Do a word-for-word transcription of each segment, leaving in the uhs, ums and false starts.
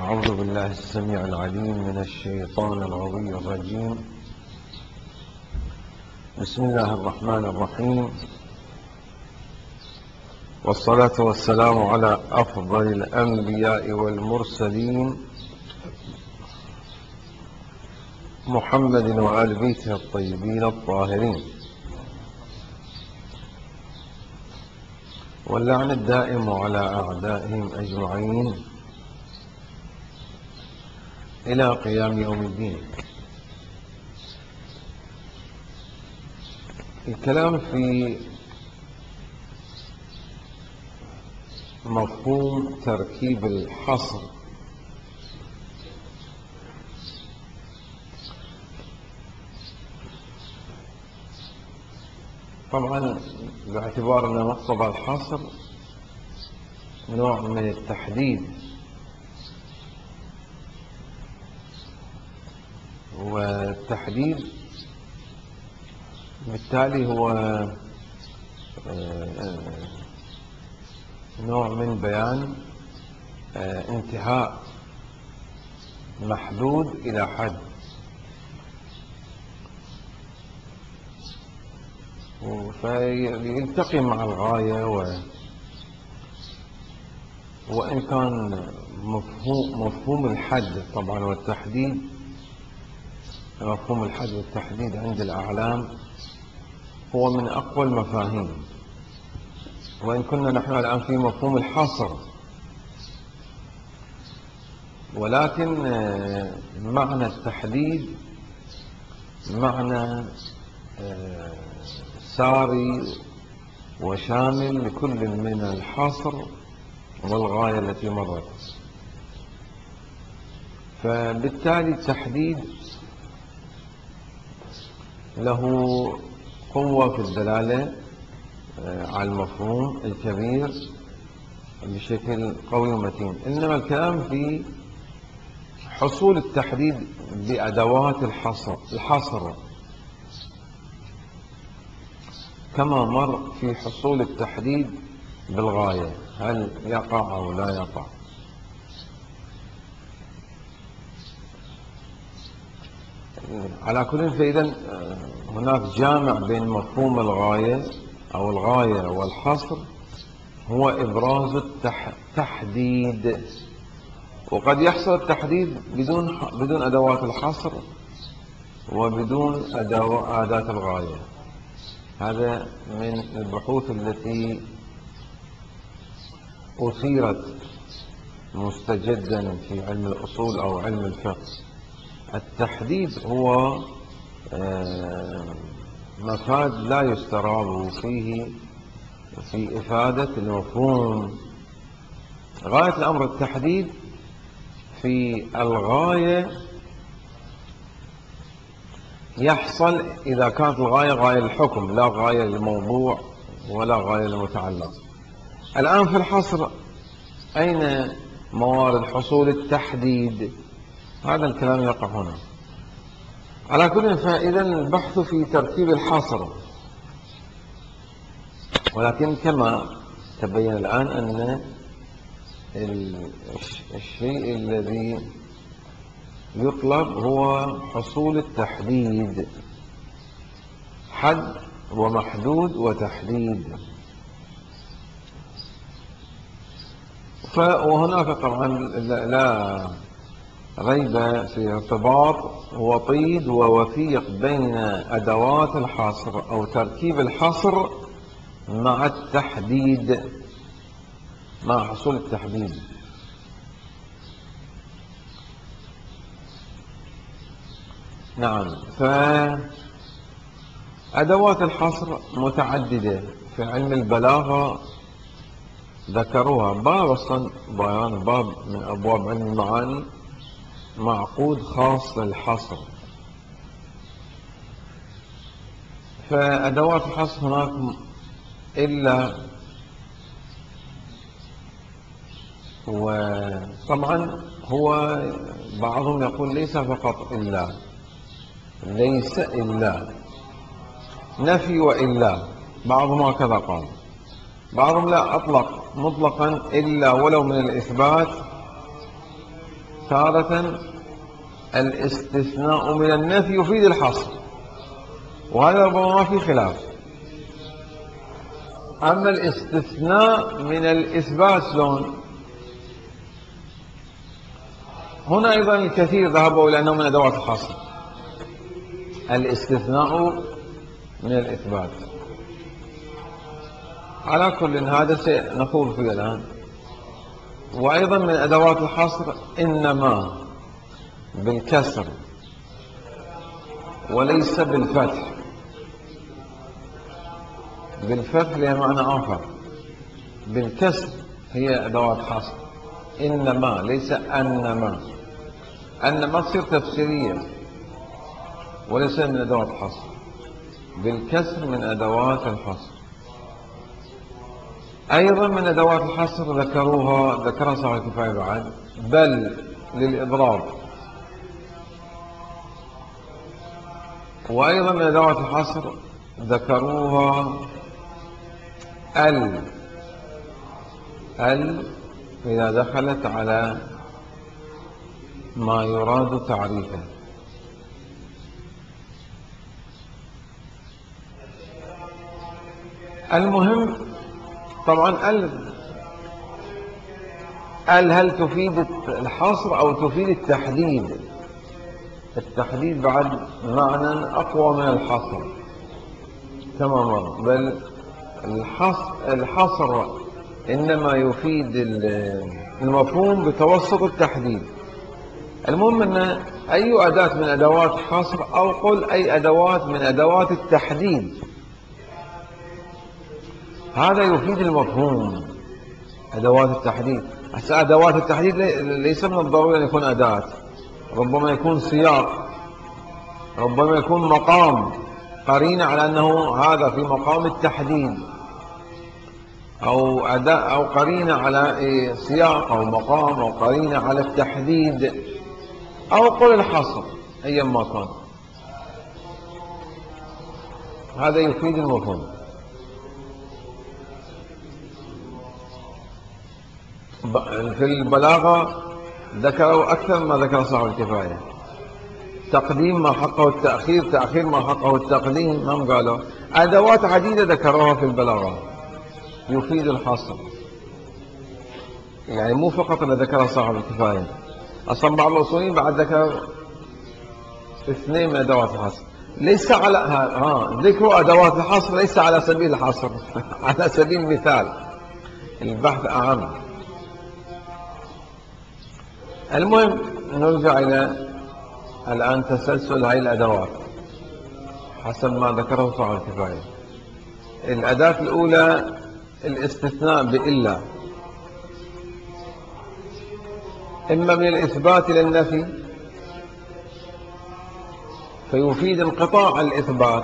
أعوذ بالله السميع العليم من الشيطان العظيم الرجيم. بسم الله الرحمن الرحيم، والصلاة والسلام على أفضل الأنبياء والمرسلين محمد وآل بيته الطيبين الطاهرين، واللعن الدائم على أعدائهم أجمعين إلى قيام يوم الدين. الكلام في مفهوم تركيب الحصر. طبعا باعتبار أن مقصد الحصر نوع من التحديد، والتحديد بالتالي هو نوع من بيان انتهاء محدود إلى حد، فيلتقي مع الغاية. و... وإن كان مفهوم, مفهوم الحد طبعا والتحديد، مفهوم الحد والتحديد عند الأعلام هو من أقوى المفاهيم، وإن كنا نحن الآن في مفهوم الحصر، ولكن معنى التحديد معنى ساري وشامل لكل من الحصر والغاية التي مرت. فبالتالي التحديد له قوة في الدلالة على المفهوم الكبير بشكل قوي ومتين، إنما الكلام في حصول التحديد بأدوات الحصر الحصر كما مر في حصول التحديد بالغاية، هل يقع أو لا يقع. على كل، فإذا هناك جامع بين مفهوم الغاية أو الغاية والحصر، هو إبراز التحديد. وقد يحصل التحديد بدون بدون أدوات الحصر وبدون أداة الغاية. هذا من البحوث التي أثيرت مستجدا في علم الأصول أو علم الفقه. التحديد هو مفاد لا يستراب فيه في إفادة المفهوم. غاية الأمر التحديد في الغاية يحصل إذا كانت الغاية غاية الحكم، لا غاية للموضوع ولا غاية للمتعلق. الآن في الحصر أين موارد حصول التحديد؟ هذا الكلام يقع هنا. على كل، فإذا البحث في ترتيب الحصر، ولكن كما تبين الآن أن الشيء الذي يطلب هو حصول التحديد، حد ومحدود وتحديد. وهناك طبعا لا ريب في ارتباط وطيد ووثيق بين أدوات الحصر أو تركيب الحصر مع التحديد، مع حصول التحديد. نعم، فأدوات الحصر متعددة. في علم البلاغة ذكروها، باب أصلا بيان باب من أبواب علم المعاني معقود خاص للحصر. فأدوات الحصر هناك إلا، وطبعا هو بعضهم يقول ليس فقط إلا، ليس إلا، نفي وإلا، بعضهم هكذا قال. بعضهم لا، أطلق مطلقا إلا ولو من الإثبات تارة الاستثناء من النفي يفيد الحصر، وهذا ربما ما في خلاف. أما الاستثناء من الإثبات شلون؟ هنا أيضا الكثير ذهبوا إلى أنه من أدوات الحصر الاستثناء من الإثبات. على كل هذا سنخوض فيه الآن. وأيضا من أدوات الحصر إنما بالكسر وليس بالفتح. بالفتح لها معنى آخر، بالكسر هي أدوات حصر. إنما ليس أنما، أنما تصير تفسيرية وليس من أدوات الحصر. بالكسر من أدوات الحصر. أيضا من أدوات الحصر ذكروها ذكرها صاحب الكفاية بعد، بل للإضراب. وأيضا من أدوات الحصر ذكروها ال ال إذا دخلت على ما يراد تعريفه. المهم طبعا ال ال هل تفيد الحصر أو تفيد التحديد؟ التحديد بعد معنى أقوى من الحصر تماما، بل الحصر, الحصر إنما يفيد المفهوم بتوسط التحديد. المهم أن أي أداة من أدوات حصر أو قل أي أدوات من أدوات التحديد هذا يفيد المفهوم. أدوات التحديد، أدوات التحديد ليس من الضروري أن يكون أداة، ربما يكون سياق، ربما يكون مقام قرينة على أنه هذا في مقام التحديد، أو أداء أو قرينة على سياق أو مقام أو قرينة على التحديد، أو قل الحصر أيا ما كان، هذا يفيد المفهوم. في البلاغة ذكروا أكثر ما ذكر صاحب الكفاية، تقديم ما حقه التأخير، تأخير ما حقه التقديم، هم قالوا أدوات عديدة ذكروها في البلاغة يفيد الحصر. يعني مو فقط اللي ذكرها صاحب الكفاية، أصلا بعض الأصوليين بعد ذكر اثنين من أدوات الحصر، ليس على ها ذكر أدوات الحصر ليس على سبيل الحصر على سبيل المثال، البحث أهم. المهم نرجع إلى الآن تسلسل هذه الأدوات حسب ما ذكره صاحب الكفاية. الأداة الأولى الاستثناء بإلا، إما من الإثبات إلى النفي فيفيد انقطاع الإثبات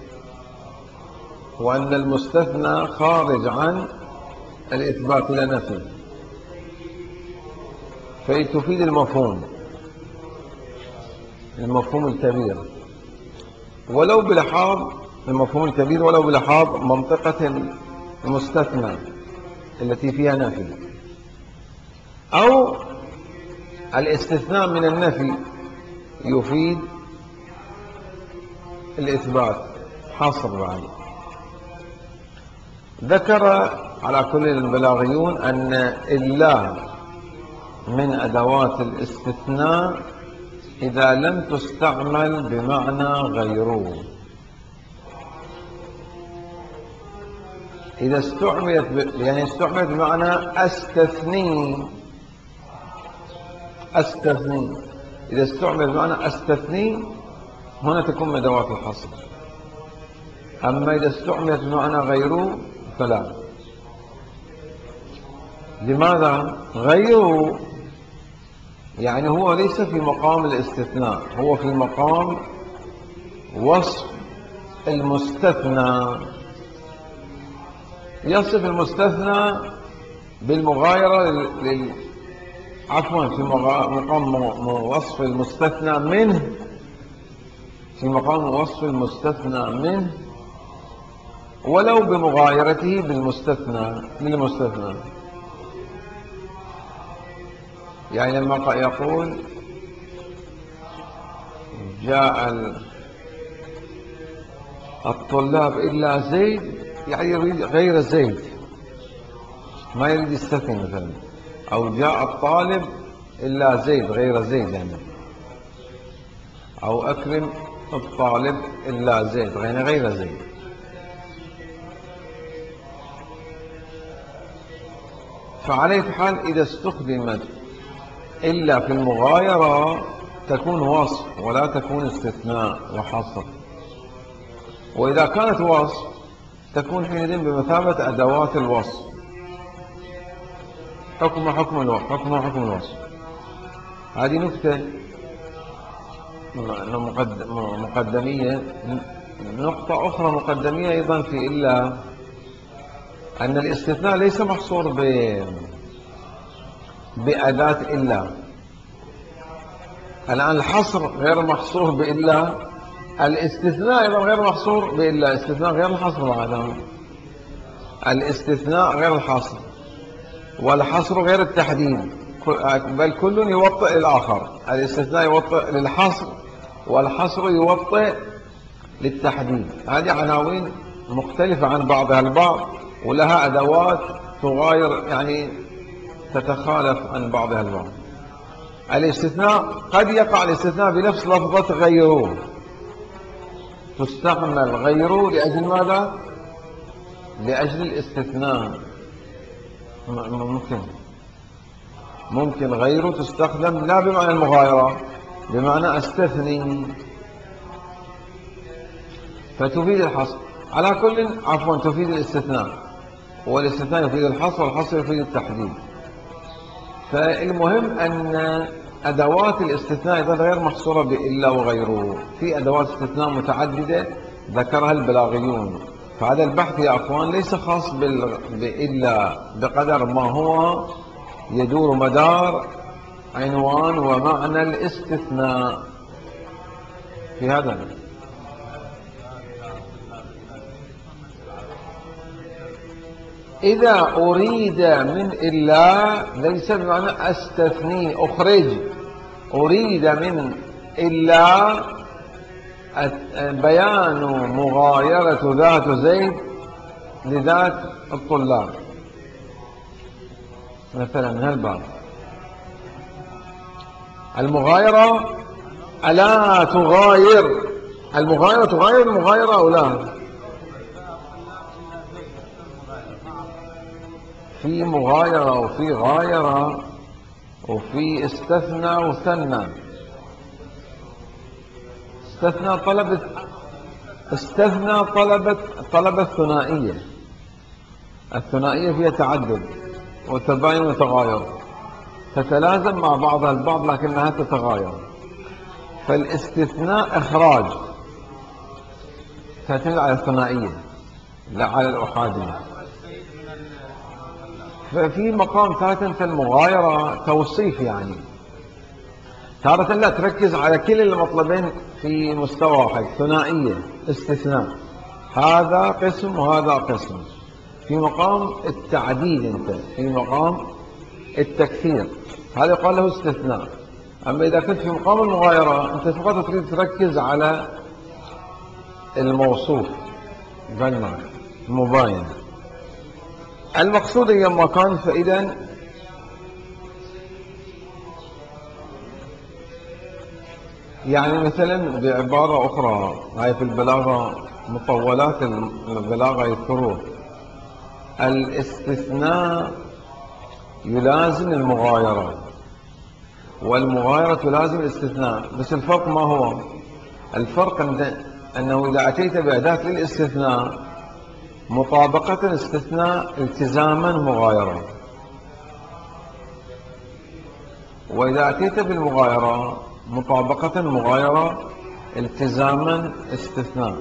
وأن المستثنى خارج عن الإثبات إلى نفي، فتفيد المفهوم المفهوم الكبير ولو بلحاظ المفهوم الكبير ولو بلحاظ منطقة المستثنى التي فيها نفي، أو الاستثناء من النفي يفيد الإثبات حصر بعد. ذكر على كل البلاغيون أن إلا من أدوات الاستثناء إذا لم تستعمل بمعنى غيره. إذا استعملت ب... يعني استعملت بمعنى أستثني أستثني إذا استعملت بمعنى أستثني هنا تكون من أدوات الحصر. أما إذا استعملت بمعنى غيره فلا. لماذا؟ غيره يعني هو ليس في مقام الاستثناء، هو في مقام وصف المستثنى، يصف المستثنى بالمغايرة لل... عفوا في مقام وصف المستثنى منه في مقام وصف المستثنى منه ولو بمغايرته بالمستثنى للمستثنى. يعني لما يقول جاء الطلاب إلا زيد، يعني يريد غير زيد، ما يريد يستثني مثلا. أو جاء الطالب إلا زيد غير زيد يعني. أو أكرم الطالب إلا زيد يعني غير زيد. فعلى حال إذا استخدمت إلا في المغايرة تكون وصف ولا تكون استثناء وحصر، وإذا كانت وصف تكون حينئذ بمثابة أدوات الوصف، حكم حكم الوصف حكم حكم الوصف. هذه نكتة مقدمية. نقطة أخرى مقدمية أيضا في إلا أن الاستثناء ليس محصور ب بأداة إلا. الآن الحصر غير محصور بإلا، الاستثناء أيضا غير محصور بإلا. استثناء غير الحصر بعدها. الاستثناء غير الحصر، والحصر غير التحديد، بل كل يوطئ للآخر. الاستثناء يوطئ للحصر، والحصر يوطئ للتحديد. هذه عناوين مختلفة عن بعضها البعض، ولها أدوات تغاير يعني تتخالف عن بعضها البعض. الاستثناء قد يقع الاستثناء بنفس لفظة غيره، تستعمل غيره لأجل ماذا؟ لأجل الاستثناء. ممكن ممكن غيره تستخدم لا بمعنى المغايرة، بمعنى استثني، فتفيد الحصر. على كل عفوا تفيد الاستثناء، والاستثناء يفيد الحصر، والحصر يفيد التحديد. فالمهم أن أدوات الاستثناء إذا غير محصورة بإلا وغيره. في أدوات استثناء متعددة ذكرها البلاغيون. فهذا البحث يا أخوان ليس خاص بإلا بقدر ما هو يدور مدار عنوان ومعنى الاستثناء في هذا. إذا أريد من إلا ليس بمعنى أستثني أخرج. أريد من إلا بيان مغايرة ذات زيد لذات الطلاب مثلا من هالباب. المغايرة ألا تغاير، المغايرة تغاير المغايرة أو لا؟ في مغايرة وفي غايرة وفي استثنى وثنى. استثنى طلبت استثنى طلبت طلبت ثنائية. الثنائية فيها تعدد وتباين وتغاير، تتلازم مع بعضها البعض لكنها تتغاير. فالاستثناء إخراج تعتمد على الثنائية لا على الأحادية. ففي مقام تارة المغايرة توصيف، يعني تارة لا تركز على كل المطلبين في مستوى واحد، ثنائية استثناء، هذا قسم وهذا قسم. في مقام التعديد انت، في مقام التكثير، هذا يقال له استثناء. اما اذا كنت في مقام المغايرة انت فقط تريد تركز على الموصوف بالمعنى المباين. المقصود هي مكان. فإذا يعني مثلا بعبارة أخرى، هاي في البلاغة مطولات البلاغة يذكرون الاستثناء يلازم المغايرة والمغايرة تلازم الاستثناء. بس الفرق ما هو؟ الفرق أنه إذا أتيت بأداة للاستثناء مطابقة استثناء التزاما مغايرة، وإذا أتيت بالمغايرة مطابقة مغايرة التزاما استثناء،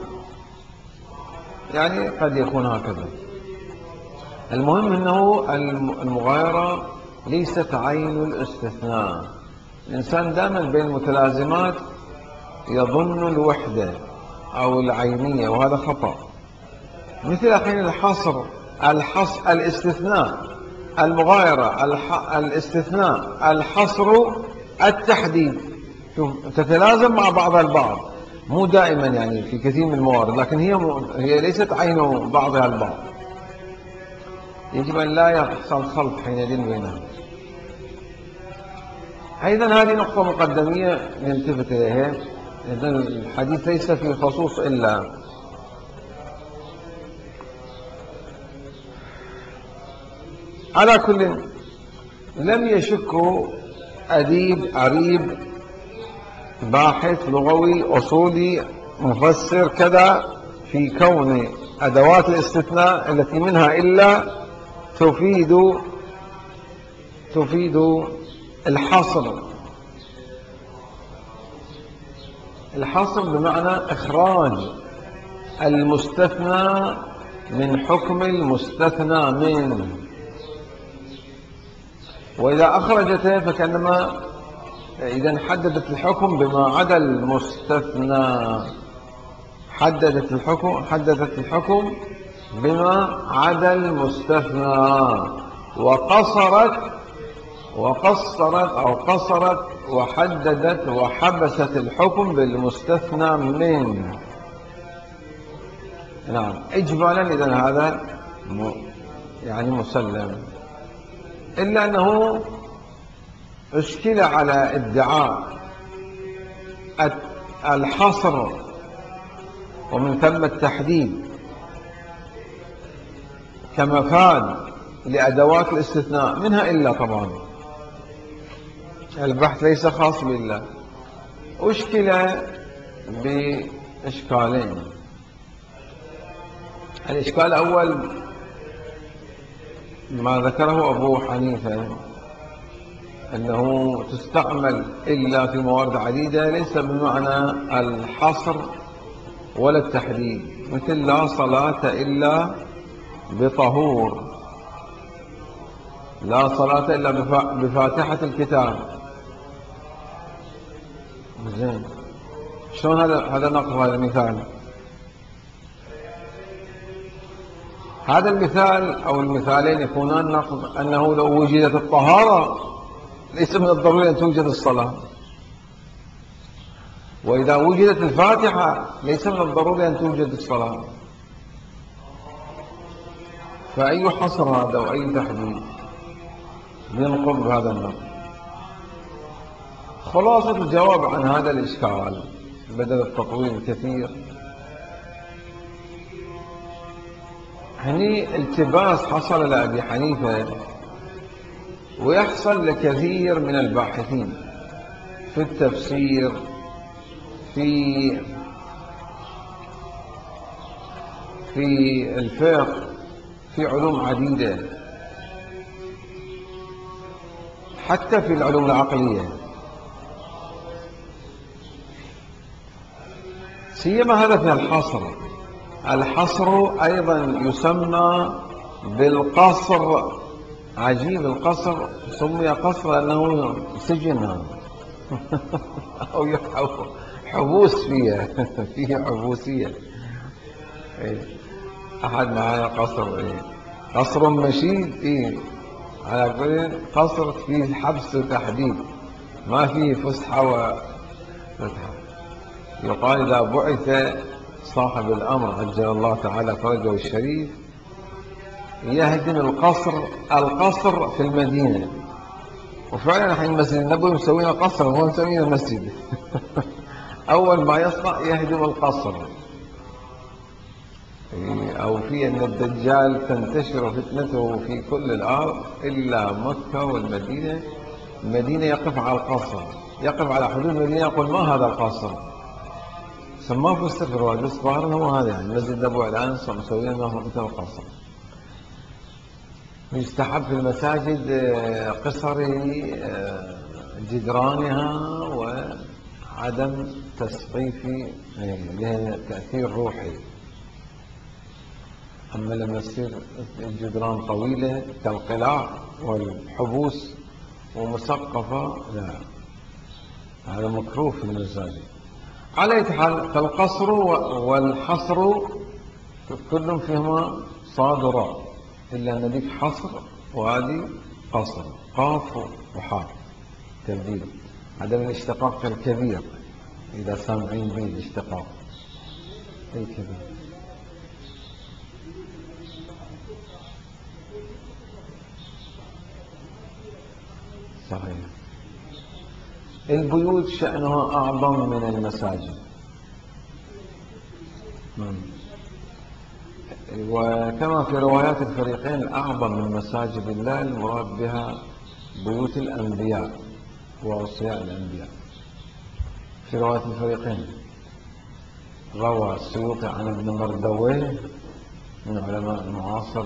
يعني قد يكون هكذا. المهم أنه المغايرة ليست عين الاستثناء. الإنسان دائما بين المتلازمات يظن الوحدة أو العينية، وهذا خطأ. مثل حين الحصر الحصر الاستثناء المغايرة، الح... الاستثناء، الحصر، التحديد، شوف تتلازم مع بعضها البعض، مو دائما يعني في كثير من الموارد، لكن هي م... هي ليست عين بعضها البعض، يجب أن لا يحصل خلط حينئذ بينها. أيضا هذه نقطة مقدمية نلتفت إليها، إذن الحديث ليس في خصوص إلا على كل. لم يشكوا أديب عريب باحث لغوي أصولي مفسر كذا في كون أدوات الاستثناء التي منها إلا تفيد تفيد الحصر. الحصر بمعنى إخراج المستثنى من حكم المستثنى منه، وإذا أخرجته فكأنما إذا حددت الحكم بما عدا المستثنى، حددت الحكم حددت الحكم بما عدا المستثنى، وقصرت وقصرت أو قصرت وحددت وحبست الحكم بالمستثنى منه. نعم، إجمالا إذن هذا يعني مسلم، إلا أنه اشكل على ادعاء الحصر ومن ثم التحديد كمفاد لأدوات الاستثناء، منها إلا. طبعا البحث ليس خاص بالله، أشكل بإشكالين. الإشكال الأول ما ذكره أبو حنيفة أنه تستعمل إلا في موارد عديدة، ليس بمعنى الحصر ولا التحديد، مثل لا صلاة إلا بطهور، لا صلاة إلا بفاتحة الكتاب. زين، شلون هذا هذا نقض هذا المثال؟ هذا المثال أو المثالين يكونان نقض أنه لو وجدت الطهارة ليس من الضروري أن توجد الصلاة، وإذا وجدت الفاتحة ليس من الضروري أن توجد الصلاة. فأي حصر هذا وأي تحديد ينقض بهذا النقض؟ خلاصة الجواب عن هذا الإشكال بدل التطويل الكثير، هني التباس حصل لأبي حنيفة ويحصل لكثير من الباحثين في التفسير، في في الفقه، في علوم عديدة، حتى في العلوم العقلية، سيما هذا في الحصر. الحصر أيضا يسمى بالقصر. عجيب، القصر سمي قصر لأنه سجن أو حبوس فيها فيه حبوسية. أحد معايا قصر، إيه؟ قصر مشيد، إيه؟ على كل قصر فيه حبس وتحديد، ما فيه فسحة وفتحة. يقال إذا بعث صاحب الأمر عجل الله تعالى فرجه الشريف يهدم القصر القصر في المدينة، وفعلا الحين المسجد النبوي مسوينا قصر، هو مسوينا مسجد أول ما يصنع يهدم القصر. أو في أن الدجال تنتشر فتنته في كل الأرض إلا مكة والمدينة. المدينة يقف على القصر، يقف على حدود المدينة، يقول ما هذا القصر؟ سماه في السفر بس ظاهرا هو هذا، يعني المسجد النبوي الآن مسوينا مثل القصر. يستحب في المساجد قصر جدرانها وعدم تسقيف، لها تأثير روحي. أما لما تصير الجدران طويلة كالقلاع والحبوس ومسقفة، لا، هذا مكروه في المساجد. على أي حال، فالقصر والحصر كل فيهما صادرة، إلا أن ذيك حصر وهذه قصر، قاف وحاء تبديل. عدم الاشتقاق الكبير إذا سامعين به الاشتقاق أي كبير. صحيح. البيوت شأنها أعظم من المساجد، وكما في روايات الفريقين أعظم من مساجد الله المراد بها بيوت الأنبياء وأوصياء الأنبياء. في روايات الفريقين روى السيوطي عن ابن مردويه من علماء المعاصر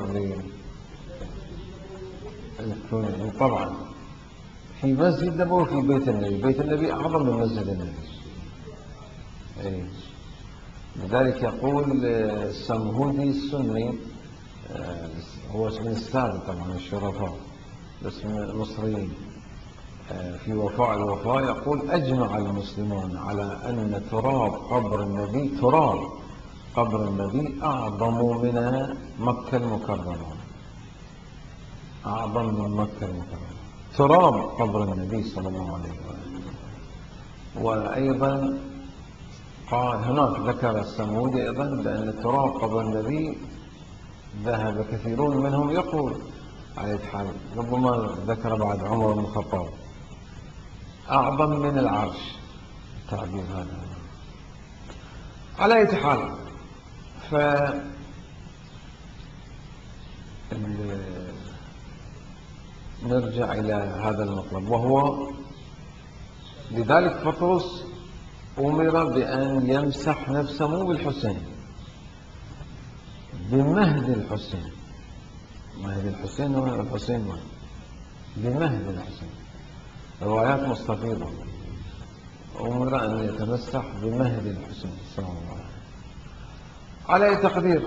للكوني طبعا في مسجد نبوي في بيت النبي، بيت النبي أعظم من مسجد النبي. أي. لذلك يقول السمهودي السني، هو اسم السادة طبعا الشرفاء اسم المصريين، في وفاء الوفاء يقول: أجمع المسلمون على أن تراب قبر النبي تراب قبر النبي أعظم من مكة المكرمة، أعظم من مكة المكرمة تراب قبر النبي صلى الله عليه وسلم. وأيضا قال هناك ذكر السمودي أيضا بأن تراب قبر النبي ذهب كثيرون منهم يقول على حال، ربما ذكر بعد عمر بن الخطاب أعظم من العرش، تعبير هذا على أي حال. ف نرجع إلى هذا المطلب، وهو لذلك بطرس أمر بأن يمسح نفسه مو بالحسين، بمهد الحسين. مهد الحسين هو الحسين هو بمهد الحسين، روايات مستفيضة. أمر أن يتمسح بمهد الحسين صلى الله عليه وسلم على أي تقدير.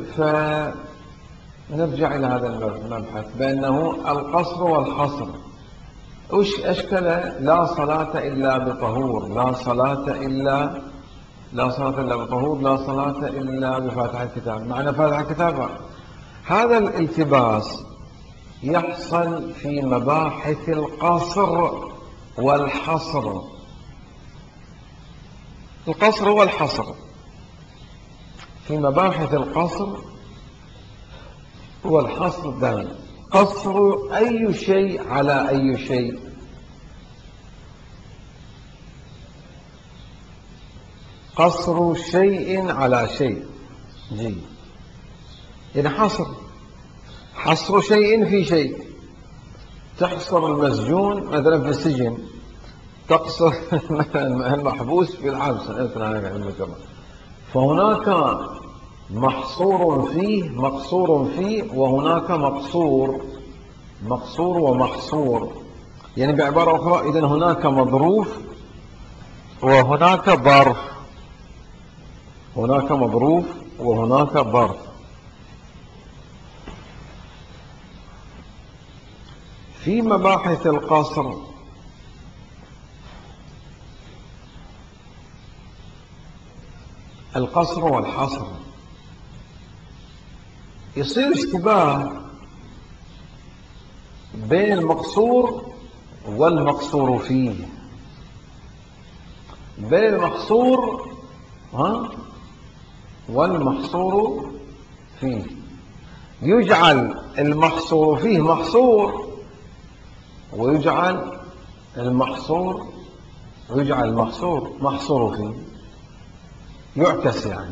فنرجع إلى هذا المبحث بأنه القصر والحصر وش أشكل؟ لا صلاة إلا بطهور، لا صلاة إلا لا صلاة إلا بطهور، لا صلاة إلا بفاتحة الكتاب. معنى فاتحة الكتاب هذا الالتباس يحصل في مباحث القصر والحصر. القصر والحصر في مباحث القصر والحصر دائما. قصر أي شيء على أي شيء، قصر شيء على شيء. جي يعني حصر حصر شيء في شيء. تحصر المسجون مثلا في السجن، تقصر مثلا المحبوس في الحبس، فهناك محصور فيه مقصور فيه، وهناك مقصور مقصور ومحصور. يعني بعبارة أخرى، إذن هناك مظروف وهناك ظرف، هناك مظروف وهناك ظرف. في مباحث القصر القصر والحصر يصير اشتباه بين المقصور والمقصور فيه، بين المقصور ها والمحصور فيه. يجعل المحصور فيه محصور، ويجعل المحصور ويجعل المحصور محصور فيه، يعكس. يعني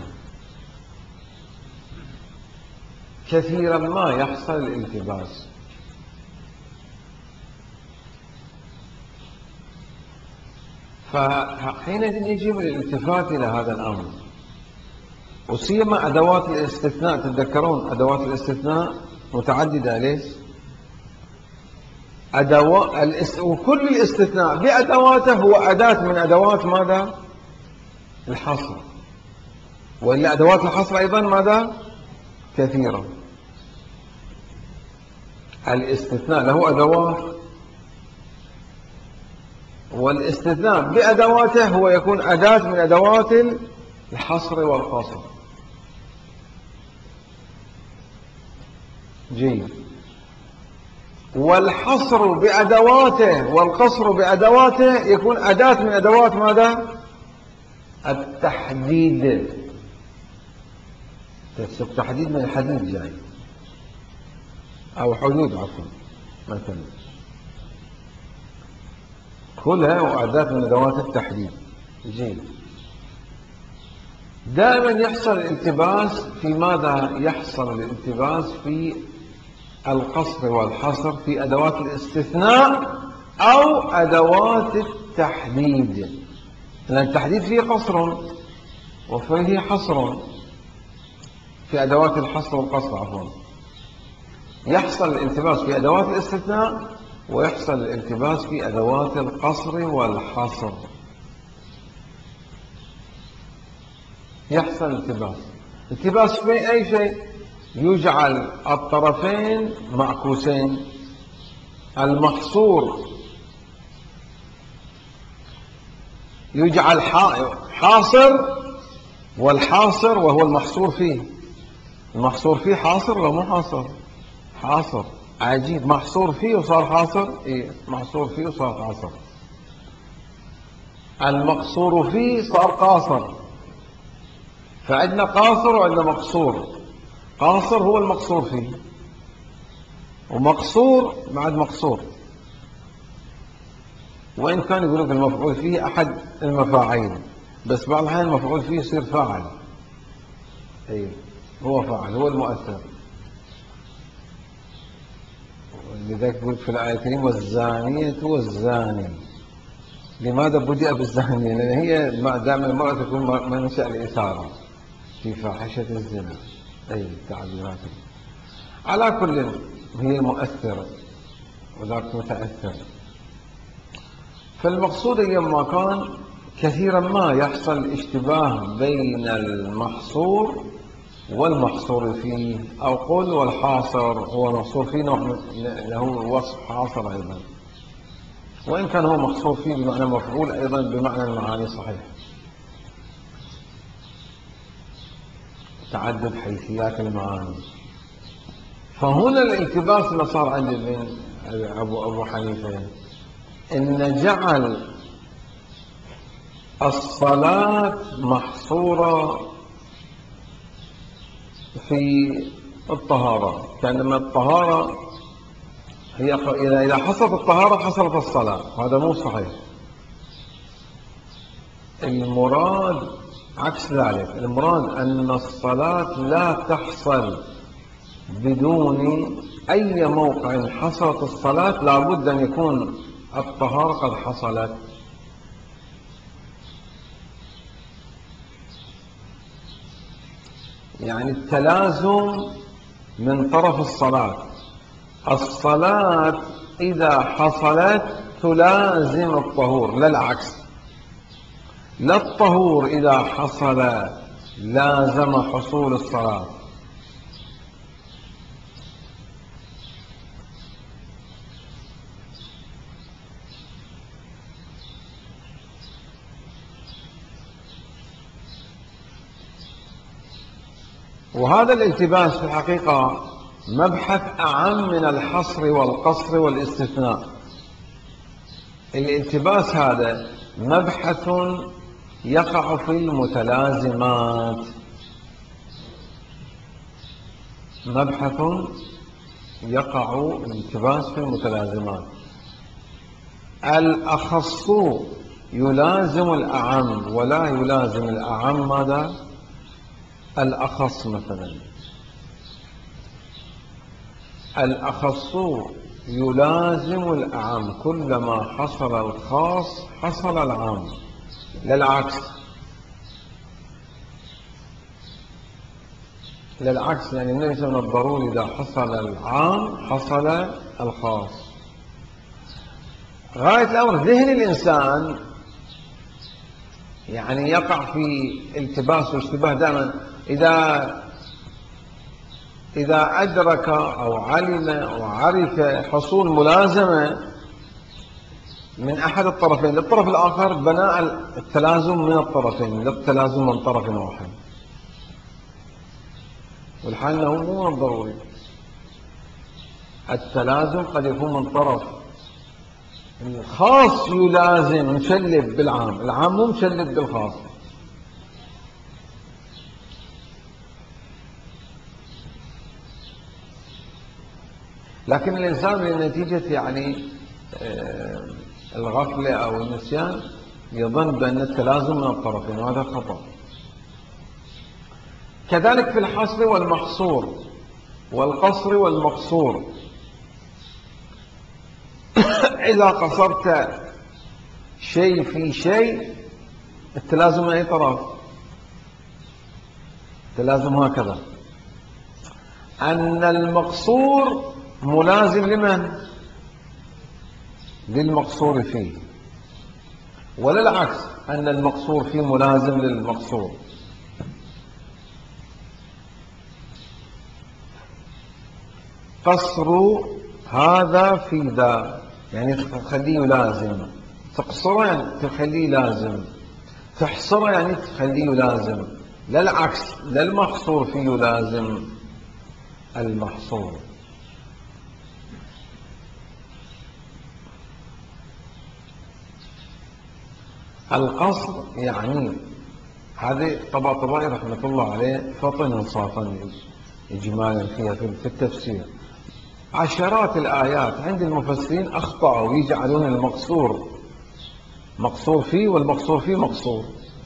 كثيرا ما يحصل الالتباس. فحينئذ يجب الالتفات إلى هذا الأمر، وسيما أدوات الاستثناء. تتذكرون أدوات الاستثناء متعددة ليش؟ أدوات الاست... وكل الاستثناء بأدواته هو أداة من أدوات ماذا؟ الحصر. وإلا أدوات الحصر أيضا ماذا؟ كثيرة. الاستثناء له أدوات، والاستثناء بأدواته هو يكون أداة من أدوات الحصر والقصر. جيد. والحصر بأدواته والقصر بأدواته يكون أداة من أدوات ماذا؟ التحديد. التحديد من الحديد جاي، أو حدود عفوا مثلا، كلها أداة من أدوات التحديد. جيد. دائما يحصل الالتباس في ماذا؟ يحصل الالتباس في القصر والحصر في أدوات الاستثناء أو أدوات التحديد، لأن التحديد فيه قصر وفيه حصر، في أدوات الحصر والقصر عفوا. يحصل الالتباس في أدوات الاستثناء ويحصل الالتباس في أدوات القصر والحصر. يحصل التباس. التباس في أي شيء؟ يجعل الطرفين معكوسين. المحصور يجعل حاصر، والحاصر وهو المحصور فيه. المحصور فيه حاصر ولا مو حاصر؟ حاصر. عجيب، محصور فيه وصار حاصر. إيه، محصور فيه وصار حاصر. المقصور فيه صار قاصر. فعندنا قاصر وعندنا مقصور. قاصر هو المقصور فيه، ومقصور بعد مقصور. وإن كان يقولون المفعول فيه أحد المفاعيل، بس بعض الأحيان المفعول فيه يصير فاعل. أي هو فاعل، هو المؤثر. لذلك يقول في الآية الكريمة والزانية والزاني. لماذا بدأ بالزانية؟ لأن هي دائما المرأة تكون منشأ الإثارة في فاحشة الزنا. أي تعبيرات. على كل هي مؤثرة وذاك متأثر. فالمقصود لما كان كثيرا ما يحصل اشتباه بين المحصور والمحصور فيه، أو قل والحاصر هو المحصور فيه له وصف حاصر أيضا، وإن كان هو محصور فيه بمعنى مفعول أيضا بمعنى المعاني صحيح. تعدد حيثيات المعاني. فهنا الالتباس اللي صار عند ابن أبو, أبو حنيفة إن جعل الصلاة محصورة في الطهارة، كأنما الطهارة هي إذا حصلت الطهارة حصلت الصلاة. هذا مو صحيح. المراد عكس ذلك. المراد أن الصلاة لا تحصل بدون أي موقع حصلت الصلاة، لابد أن يكون الطهارة قد حصلت. يعني التلازم من طرف الصلاة. الصلاة إذا حصلت تلازم الطهور، لا العكس. لا الطهور إذا حصل لازم حصول الصلاة. وهذا الالتباس في الحقيقة مبحث أعم من الحصر والقصر والاستثناء. الالتباس هذا مبحث يقع في المتلازمات، مبحث يقع الالتباس في المتلازمات. الأخص يلازم الأعم ولا يلازم الأعم ماذا؟ الأخص. مثلا الأخص يلازم الأعم، كلما حصل الخاص حصل العام، لا العكس. لا العكس، يعني ليس من الضروري إذا حصل العام حصل الخاص. غاية الأمر ذهن الإنسان يعني يقع في التباس واشتباه دائما إذا إذا أدرك أو علم أو عرف حصول ملازمة من أحد الطرفين للطرف الآخر، بناء التلازم من الطرفين، لا التلازم من طرف واحد. والحال أنه مو ضروري. التلازم قد يكون من طرف الخاص يلازم مشلب بالعام، العام مو مشلب بالخاص. لكن الإنسان لنتيجة يعني الغفلة أو النسيان يظن بأن التلازم من الطرفين، وهذا خطأ. كذلك في الحصر والمحصور والقصر والمقصور، إذا قصرت شيء في شيء التلازم من أي طرف؟ التلازم هكذا، أن المقصور ملازم لمن؟ للمقصور فيه، ولا العكس أن المقصور فيه ملازم للمقصور. قصر هذا في ذا يعني تخليه لازم، تقصره يعني تخليه لازم، تحصره يعني تخليه لازم، لا العكس، لا المحصور فيه لازم المحصور. القصر يعني هذه طباطبائي رحمة الله عليه فطن انصافا إجمالا فيها في التفسير. عشرات الآيات عند المفسرين أخطأوا ويجعلون المقصور مقصور فيه والمقصور فيه مقصور.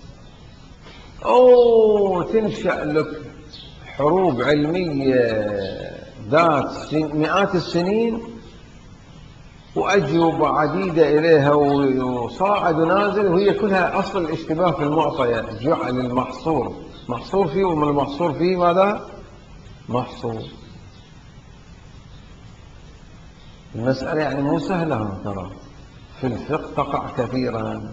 أوه تنشأ لك حروب علمية ذات مئات السنين وأجوبة عديدة إليها وصاعد ونازل، وهي كلها أصل الاشتباه في المعطيات. جعل المحصور محصور فيه، ومن المحصور فيه ماذا؟ محصور. المسألة يعني مو سهلة ترى، في الفقه تقع كثيرا،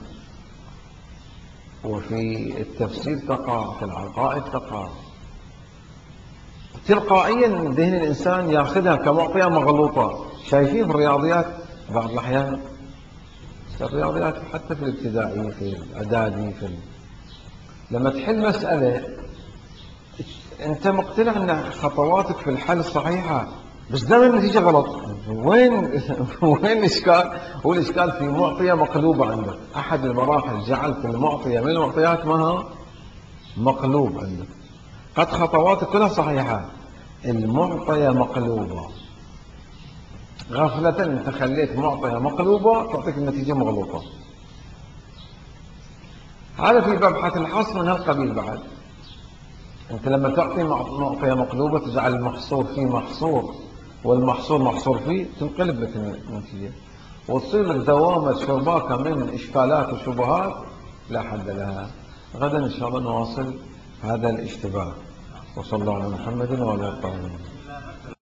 وفي التفسير تقع، في العقائد تقع. تلقائيا ذهن الإنسان يأخذها كمعطية مغلوطة. شايفين في الرياضيات بعض الأحيان، الرياضيات حتى في الابتدائي في الإعدادي في ال... لما تحل مسألة أنت مقتنع أن خطواتك في الحل صحيحة، بس دائما النتيجة غلط. وين وين الإشكال؟ هو الإشكال في معطية مقلوبة عندك. أحد المراحل جعلت المعطية من المعطيات ما مقلوب عندك. قد خطواتك كلها صحيحة، المعطية مقلوبة. غفلة أنت خليت معطية مقلوبة تعطيك النتيجة مغلوطة. هذا في مبحث الحصر من هالقبيل. بعد أنت لما تعطي معطية مقلوبة تجعل المحصور فيه محصور والمحصور محصور فيه، تنقلب لك النتيجة وتصير لك دوامة شرباكة من إشكالات وشبهات لا حد لها. غدا إن شاء الله نواصل هذا الاشتباه. وصلى الله على محمد وعلى آله.